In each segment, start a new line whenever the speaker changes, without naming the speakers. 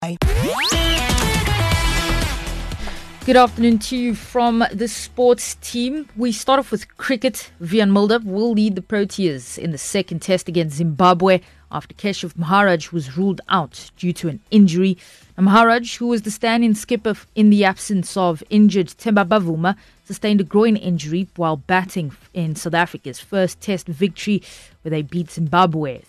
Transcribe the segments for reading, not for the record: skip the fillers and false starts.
Good afternoon to you from the sports team. We start off with cricket. Vian Mulder will lead the Proteas in the second test against Zimbabwe after Keshav Maharaj was ruled out due to an injury. Maharaj, who was the stand-in skipper in the absence of injured Themba Bavuma, sustained a groin injury while batting in South Africa's first test victory, where they beat Zimbabwe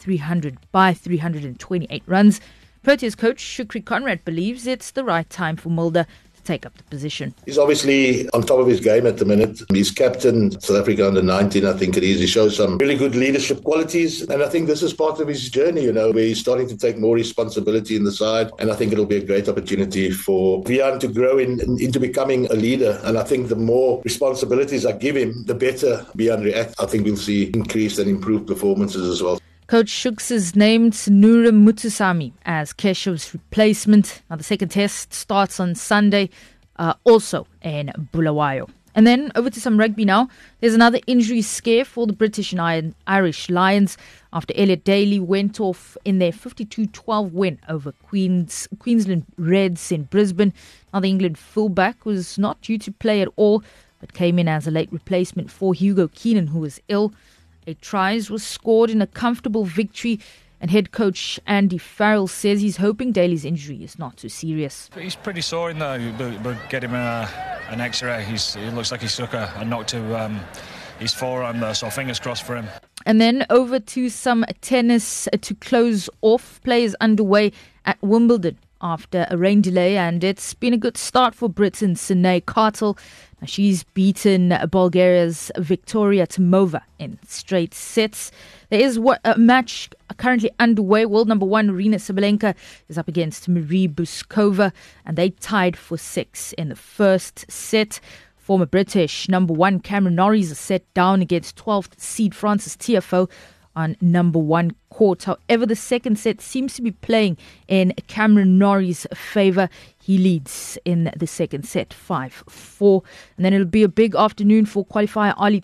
328 runs. Proteas coach Shukri Conrad believes it's the right time for Mulder to take up the position.
He's obviously on top of his game at the minute. He's captain South Africa under 19, I think it is. He shows some really good leadership qualities, and I think this is part of his journey, where he's starting to take more responsibility in the side, and I think it'll be a great opportunity for Vian to grow into becoming a leader, and I think the more responsibilities I give him, the better Vian reacts. I think we'll see increased and improved performances as well.
Coach Shooks has named Nura Mutusami as Keshav's replacement. Now, the second test starts on Sunday, also in Bulawayo. And then over to some rugby now. There's another injury scare for the British and Irish Lions after Elliot Daly went off in their 52-12 win over Queensland Reds in Brisbane. Now, the England fullback was not due to play at all, but came in as a late replacement for Hugo Keenan, who was ill. 8 tries was scored in a comfortable victory, and head coach Andy Farrell says he's hoping Daly's injury is not too serious.
He's pretty sore in there, but get him an X-ray. He looks like he's took a knock to his forearm there, so fingers crossed for him.
And then over to some tennis to close off. Players underway at Wimbledon after a rain delay, and it's been a good start for Britain's Sinay Kartel. Now, she's beaten Bulgaria's Victoria Timova in straight sets. There is a match currently underway. World number 1 Arina Sabalenka is up against Marie Buskova, and they tied for 6 in the first set. Former British number 1 Cameron Norrie is set down against 12th seed Francis Tiafoe on number 1 court. However, the second set seems to be playing in Cameron Norrie's favour. He leads in the second set 5-4. And then it'll be a big afternoon for qualifier Ali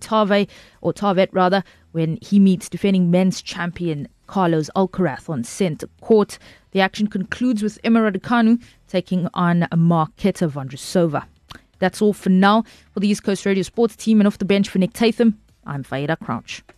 Tarvet, when he meets defending men's champion Carlos Alcaraz on centre court. The action concludes with Emma Raducanu taking on Marketa Vondrousova. That's all for now. For the East Coast Radio Sports team and off the bench for Nick Tatham, I'm Faida Crouch.